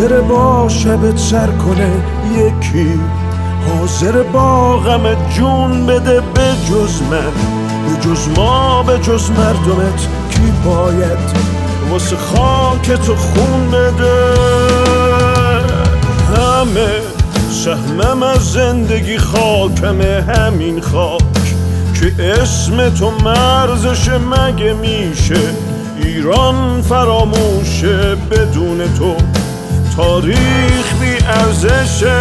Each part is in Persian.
حاضر با شبت سر کنه یکی، حاضر با غم جون بده به جز من، به جز ما، به جز مردمت کی باید واسه خاک تو خون بده؟ همه سهمم از زندگی خاکمه، همین خاک که اسم تو مرزش مگه میشه ایران فراموشه؟ بدون تو تاریخ بی ارزشه.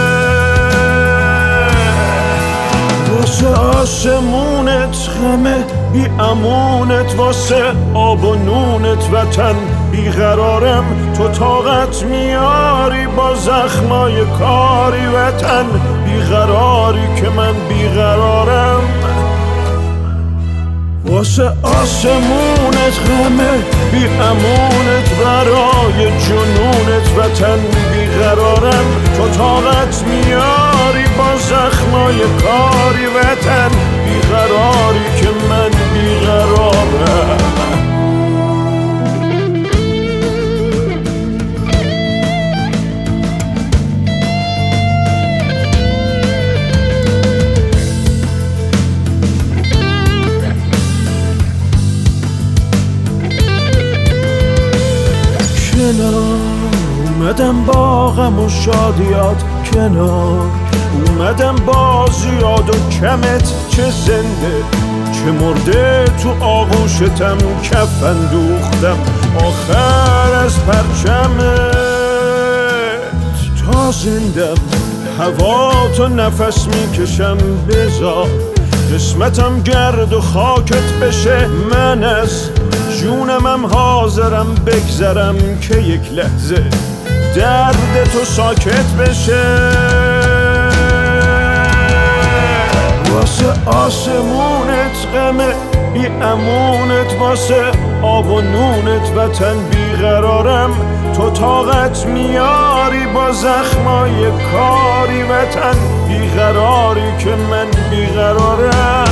واسه آسمونت غمه بی امونت، واسه آب و نونت وطن بیقرارم. تو طاقت میاری با زخمای کاری وطن بیقراری که من بیقرارم. واسه آسمونت غمه بی امونت، برای جنونت وطن بیقرارم. تو طاقت میاری با زخمای کاری وطن بیقراری که من بیقرارم. اومدم با غم و شادیات کنار، اومدم با زیاد و کمت، چه زنده چه مرده تو آغوشتم کفن دوختم آخر از پرچمت. تا زندم هوا تو نفس میکشم، بذار قسمتم گرد و خاکت بشه. من از جونمم حاضرم بگذرم که یک لحظه درد تو ساکت بشه. واسه آسمونت غمه بی امونت، واسه آب و نونت وطن بیقرارم. تو طاقت میاری با زخمای کاری وطن بیقراری که من بیقرارم.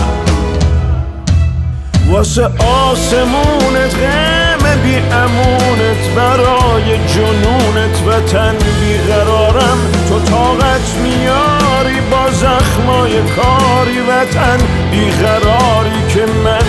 واسه آسمونت غم بی امونت، برای جنونت وطن بیقرارم. تو طاقت میاری با زخمای کاری وطن بیقراری که من